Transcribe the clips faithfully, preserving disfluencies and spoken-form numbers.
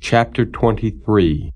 Chapter twenty-three.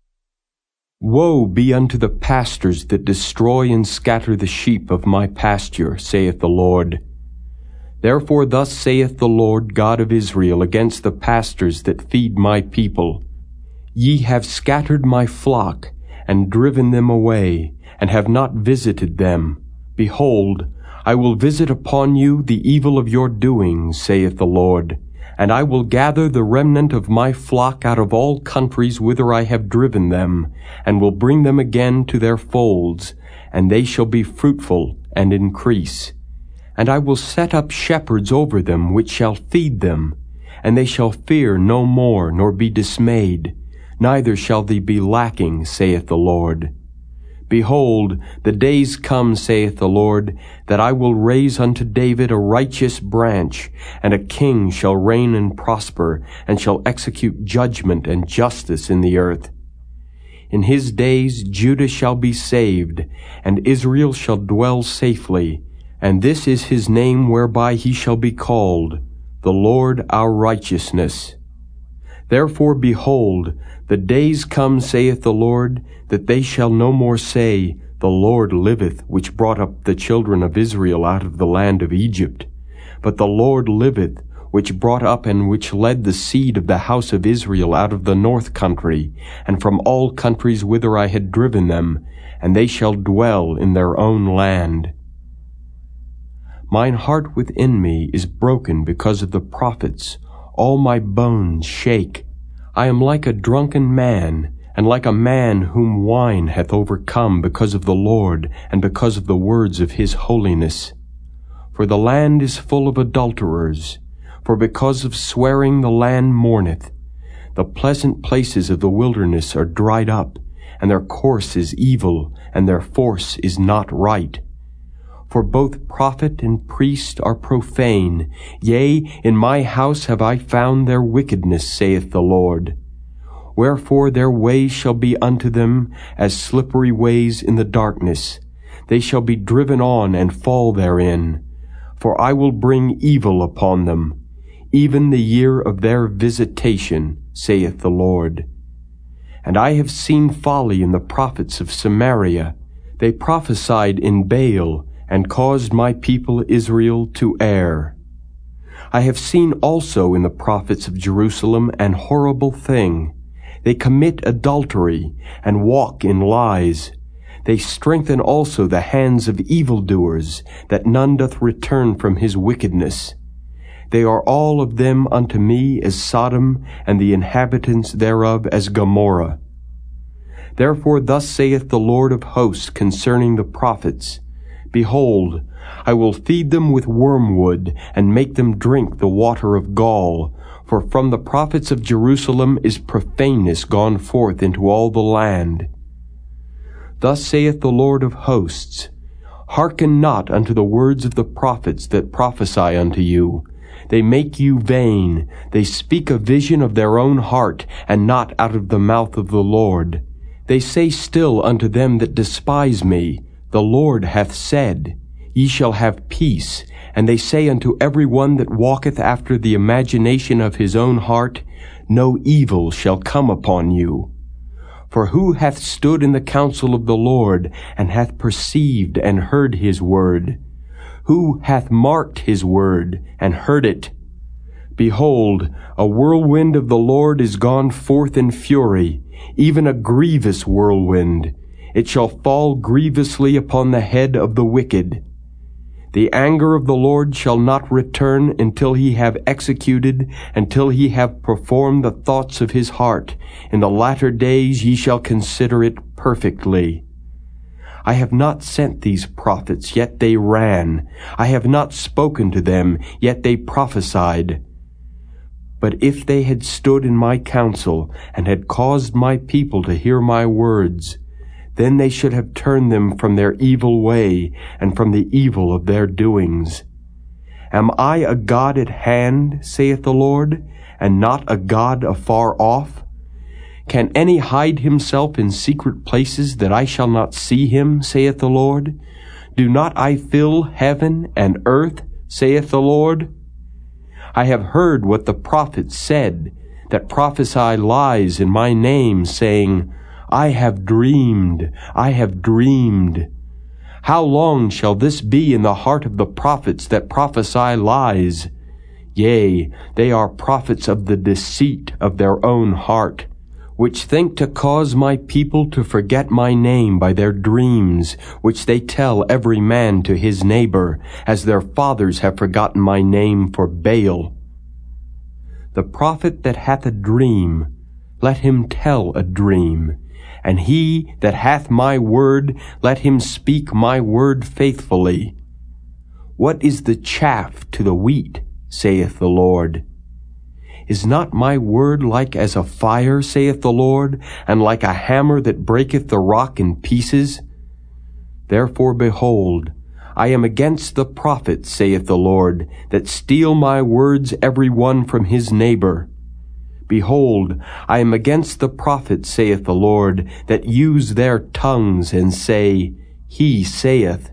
Woe be unto the pastors that destroy and scatter the sheep of my pasture, saith the Lord. Therefore thus saith the Lord God of Israel against the pastors that feed my people. Ye have scattered my flock, and driven them away, and have not visited them. Behold, I will visit upon you the evil of your doings, saith the Lord. And I will gather the remnant of my flock out of all countries whither I have driven them, and will bring them again to their folds, and they shall be fruitful and increase. And I will set up shepherds over them, which shall feed them, and they shall fear no more, nor be dismayed, neither shall they be lacking, saith the Lord. Behold, the days come, saith the Lord, that I will raise unto David a righteous branch, and a king shall reign and prosper, and shall execute judgment and justice in the earth. In his days Judah shall be saved, and Israel shall dwell safely, and this is his name whereby he shall be called, the Lord our righteousness. Therefore, behold, the days come, saith the Lord, that they shall no more say, The Lord liveth, which brought up the children of Israel out of the land of Egypt. But the Lord liveth, which brought up and which led the seed of the house of Israel out of the north country, and from all countries whither I had driven them, and they shall dwell in their own land. Mine heart within me is broken because of the prophets. All my bones shake. I am like a drunken man, and like a man whom wine hath overcome because of the Lord, and because of the words of his holiness. For the land is full of adulterers, for because of swearing the land mourneth. The pleasant places of the wilderness are dried up, and their course is evil, and their force is not right. For both prophet and priest are profane. Yea, in my house have I found their wickedness, saith the Lord. Wherefore their ways shall be unto them as slippery ways in the darkness. They shall be driven on and fall therein. For I will bring evil upon them, even the year of their visitation, saith the Lord. And I have seen folly in the prophets of Samaria. They prophesied in Baal, and caused my people Israel to err. I have seen also in the prophets of Jerusalem an horrible thing. They commit adultery, and walk in lies. They strengthen also the hands of evildoers, that none doth return from his wickedness. They are all of them unto me as Sodom, and the inhabitants thereof as Gomorrah. Therefore thus saith the Lord of hosts concerning the prophets, Behold, I will feed them with wormwood, and make them drink the water of gall. For from the prophets of Jerusalem is profaneness gone forth into all the land. Thus saith the Lord of hosts, Hearken not unto the words of the prophets that prophesy unto you. They make you vain. They speak a vision of their own heart, and not out of the mouth of the Lord. They say still unto them that despise me, The Lord hath said, Ye shall have peace. And they say unto every one that walketh after the imagination of his own heart, No evil shall come upon you. For who hath stood in the counsel of the Lord, and hath perceived and heard his word? Who hath marked his word, and heard it? Behold, a whirlwind of the Lord is gone forth in fury, even a grievous whirlwind. It shall fall grievously upon the head of the wicked. The anger of the Lord shall not return until he have executed, until he have performed the thoughts of his heart. In the latter days ye shall consider it perfectly. I have not sent these prophets, yet they ran. I have not spoken to them, yet they prophesied. But if they had stood in my counsel, and had caused my people to hear my words, then they should have turned them from their evil way, and from the evil of their doings. Am I a God at hand, saith the Lord, and not a God afar off? Can any hide himself in secret places, that I shall not see him, saith the Lord? Do not I fill heaven and earth, saith the Lord? I have heard what the prophets said, that prophesy lies in my name, saying, I have dreamed, I have dreamed. How long shall this be in the heart of the prophets that prophesy lies? Yea, they are prophets of the deceit of their own heart, which think to cause my people to forget my name by their dreams, which they tell every man to his neighbor, as their fathers have forgotten my name for Baal. The prophet that hath a dream, let him tell a dream, and he that hath my word, let him speak my word faithfully. What is the chaff to the wheat, saith the Lord? Is not my word like as a fire, saith the Lord, and like a hammer that breaketh the rock in pieces? Therefore, behold, I am against the prophets, saith the Lord, that steal my words every one from his neighbor. Behold, I am against the prophets, saith the Lord, that use their tongues and say, He saith.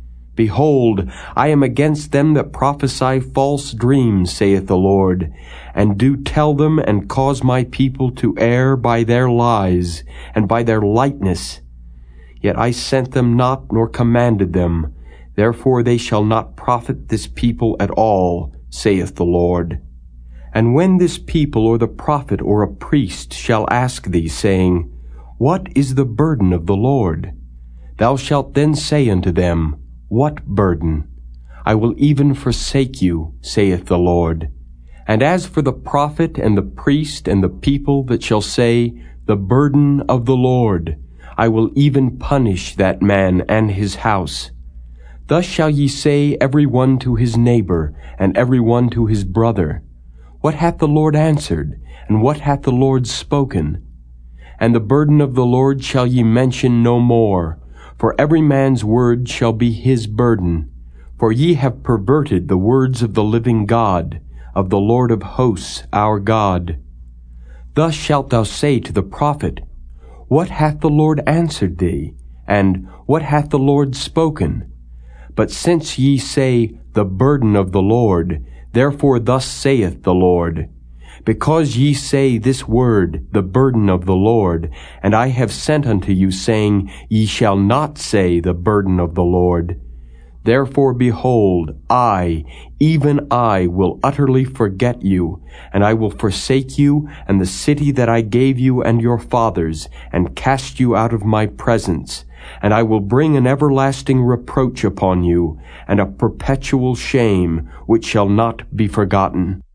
Behold, I am against them that prophesy false dreams, saith the Lord, and do tell them and cause my people to err by their lies and by their lightness. Yet I sent them not nor commanded them. Therefore they shall not profit this people at all, saith the Lord. And when this people or the prophet or a priest shall ask thee, saying, What is the burden of the Lord? Thou shalt then say unto them, What burden? I will even forsake you, saith the Lord. And as for the prophet and the priest and the people that shall say, The burden of the Lord, I will even punish that man and his house. Thus shall ye say every one to his neighbor, and every one to his brother, What hath the Lord answered, and what hath the Lord spoken? And the burden of the Lord shall ye mention no more, for every man's word shall be his burden. For ye have perverted the words of the living God, of the Lord of hosts our God. Thus shalt thou say to the prophet, What hath the Lord answered thee? And what hath the Lord spoken? But since ye say, The burden of the Lord, therefore thus saith the Lord, Because ye say this word, the burden of the Lord, and I have sent unto you, saying, Ye shall not say the burden of the Lord. Therefore, behold, I, even I, will utterly forget you, and I will forsake you and the city that I gave you and your fathers, and cast you out of my presence. And I will bring an everlasting reproach upon you, and a perpetual shame, which shall not be forgotten.